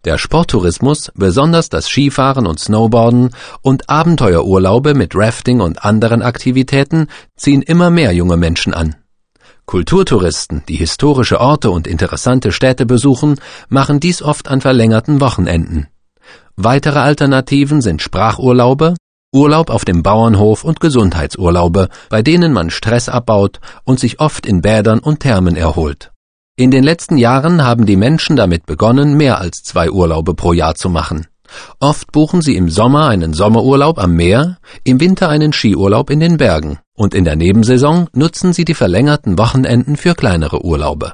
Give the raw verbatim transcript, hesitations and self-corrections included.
Der Sporttourismus, besonders das Skifahren und Snowboarden und Abenteuerurlaube mit Rafting und anderen Aktivitäten ziehen immer mehr junge Menschen an. Kulturtouristen, die historische Orte und interessante Städte besuchen, machen dies oft an verlängerten Wochenenden. Weitere Alternativen sind Sprachurlaube, Urlaub auf dem Bauernhof und Gesundheitsurlaube, bei denen man Stress abbaut und sich oft in Bädern und Thermen erholt. In den letzten Jahren haben die Menschen damit begonnen, mehr als zwei Urlaube pro Jahr zu machen. Oft buchen sie im Sommer einen Sommerurlaub am Meer, im Winter einen Skiurlaub in den Bergen und in der Nebensaison nutzen sie die verlängerten Wochenenden für kleinere Urlaube.